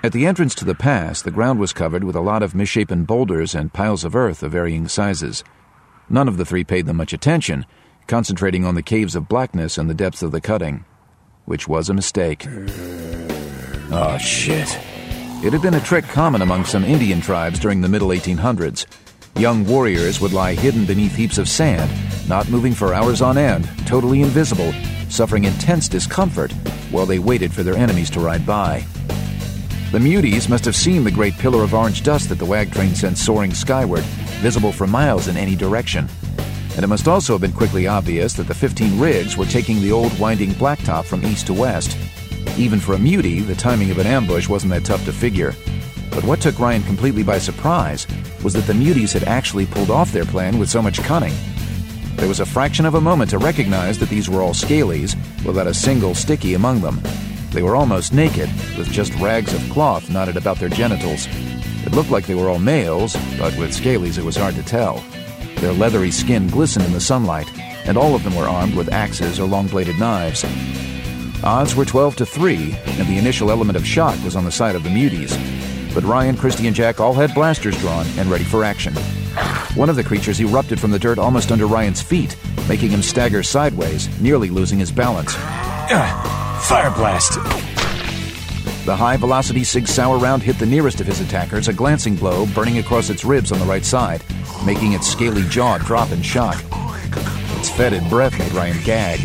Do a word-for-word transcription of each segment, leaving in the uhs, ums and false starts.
At the entrance to the pass, the ground was covered with a lot of misshapen boulders and piles of earth of varying sizes. None of the three paid them much attention, concentrating on the caves of blackness and the depths of the cutting, which was a mistake. Oh, shit. It had been a trick common among some Indian tribes during the middle eighteen hundreds. Young warriors would lie hidden beneath heaps of sand, not moving for hours on end, totally invisible, suffering intense discomfort while they waited for their enemies to ride by. The muties must have seen the great pillar of orange dust that the wag train sent soaring skyward, visible for miles in any direction. And it must also have been quickly obvious that the fifteen rigs were taking the old winding blacktop from east to west. Even for a mutie, the timing of an ambush wasn't that tough to figure. But what took Ryan completely by surprise was that the muties had actually pulled off their plan with so much cunning. There was a fraction of a moment to recognize that these were all scalies, without a single sticky among them. They were almost naked, with just rags of cloth knotted about their genitals. It looked like they were all males, but with scalies it was hard to tell. Their leathery skin glistened in the sunlight, and all of them were armed with axes or long-bladed knives. Odds were twelve to three, and the initial element of shock was on the side of the muties. But Ryan, Christy, and Jack all had blasters drawn and ready for action. One of the creatures erupted from the dirt almost under Ryan's feet, making him stagger sideways, nearly losing his balance. Uh, fire blast! The high-velocity Sig Sauer round hit the nearest of his attackers, a glancing blow burning across its ribs on the right side, making its scaly jaw drop in shock. Its fetid breath made Ryan gag.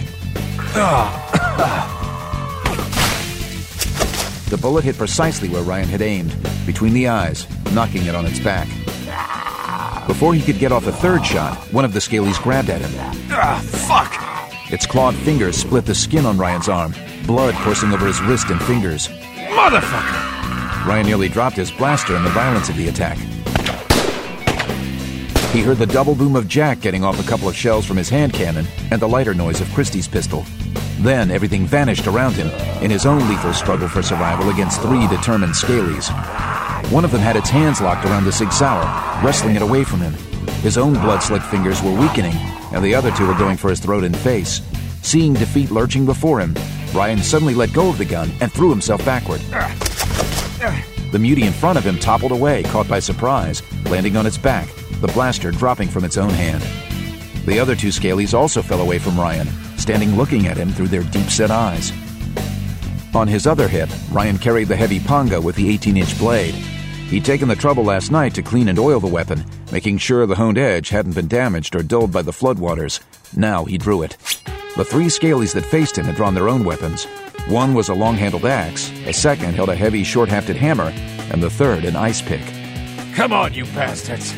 The bullet hit precisely where Ryan had aimed, between the eyes, knocking it on its back. Before he could get off a third shot, one of the scalies grabbed at him. Ah, fuck! Its clawed fingers split the skin on Ryan's arm, blood coursing over his wrist and fingers. Motherfucker! Ryan nearly dropped his blaster in the violence of the attack. He heard the double boom of Jack getting off a couple of shells from his hand cannon and the lighter noise of Christie's pistol. Then everything vanished around him in his own lethal struggle for survival against three determined scalies. One of them had its hands locked around the Sig Sauer, wrestling it away from him. His own blood-slicked fingers were weakening, and the other two were going for his throat and face. Seeing defeat lurching before him, Ryan suddenly let go of the gun and threw himself backward. The mutie in front of him toppled away, caught by surprise, landing on its back, the blaster dropping from its own hand. The other two scalies also fell away from Ryan, standing looking at him through their deep-set eyes. On his other hip, Ryan carried the heavy panga with the eighteen-inch blade. He'd taken the trouble last night to clean and oil the weapon, making sure the honed edge hadn't been damaged or dulled by the floodwaters. Now he drew it. The three scalies that faced him had drawn their own weapons. One was a long-handled axe, a second held a heavy, short-hafted hammer, and the third an ice pick. Come on, you bastards!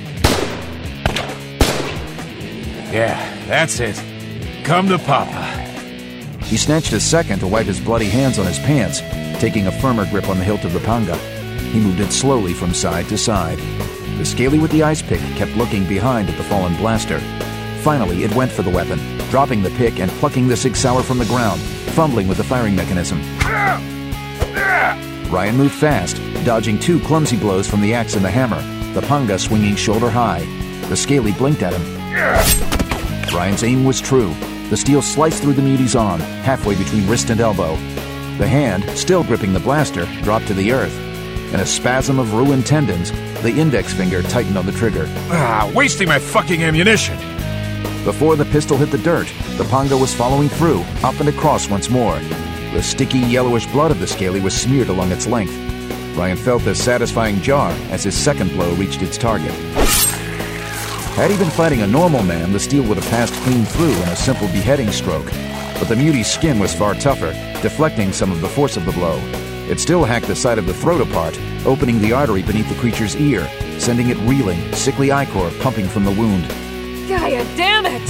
Yeah, that's it. Come to Papa. He snatched a second to wipe his bloody hands on his pants, taking a firmer grip on the hilt of the panga. He moved it slowly from side to side. The scaly with the ice pick kept looking behind at the fallen blaster. Finally, it went for the weapon, dropping the pick and plucking the Sig Sauer from the ground, fumbling with the firing mechanism. Ryan moved fast, dodging two clumsy blows from the axe and the hammer, the panga swinging shoulder high. The scaly blinked at him. Ryan's aim was true. The steel sliced through the mutie's arm, halfway between wrist and elbow. The hand, still gripping the blaster, dropped to the earth. In a spasm of ruined tendons, the index finger tightened on the trigger. Ah, wasting my fucking ammunition! Before the pistol hit the dirt, the panga was following through, up and across once more. The sticky, yellowish blood of the scaly was smeared along its length. Ryan felt the satisfying jar as his second blow reached its target. Had he been fighting a normal man, the steel would have passed clean through in a simple beheading stroke. But the mutie's skin was far tougher, deflecting some of the force of the blow. It still hacked the side of the throat apart, opening the artery beneath the creature's ear, sending it reeling, sickly ichor pumping from the wound. Gaia, damn it!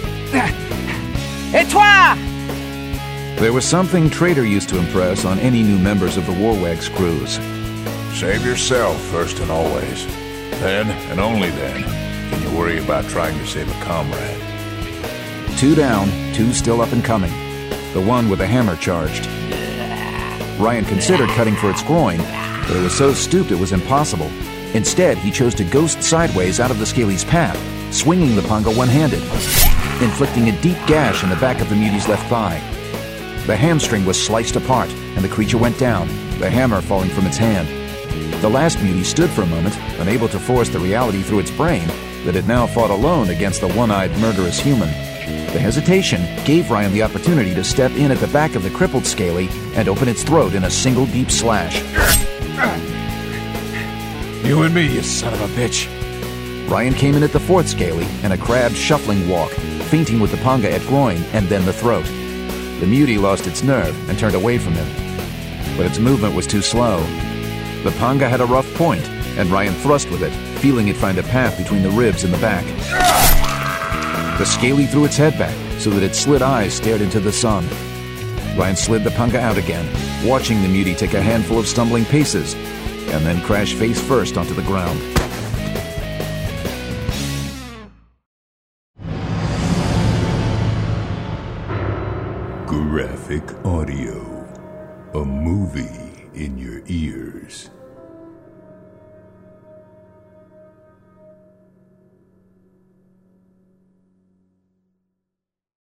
Et toi! There was something Trader used to impress on any new members of the Warwag's crews. Save yourself first and always. Then, and only then, can you worry about trying to save a comrade. Two down, two still up and coming. The one with the hammer charged. Ryan considered cutting for its groin, but it was so stooped it was impossible. Instead, he chose to ghost sideways out of the scaly's path, swinging the panga one-handed, inflicting a deep gash in the back of the mutie's left thigh. The hamstring was sliced apart, and the creature went down, the hammer falling from its hand. The last mutie stood for a moment, unable to force the reality through its brain that it now fought alone against the one-eyed murderous human. The hesitation gave Ryan the opportunity to step in at the back of the crippled Scaly and open its throat in a single deep slash. You and me, you son of a bitch. Ryan came in at the fourth Scaly in a crabbed shuffling walk, feinting with the panga at groin and then the throat. The mutie lost its nerve and turned away from him. But its movement was too slow. The panga had a rough point, and Ryan thrust with it, feeling it find a path between the ribs and the back. The Scaly threw its head back so that its slit eyes stared into the sun. Ryan slid the panga out again, watching the mutie take a handful of stumbling paces, and then crash face first onto the ground. Graphic audio. A movie in your ears.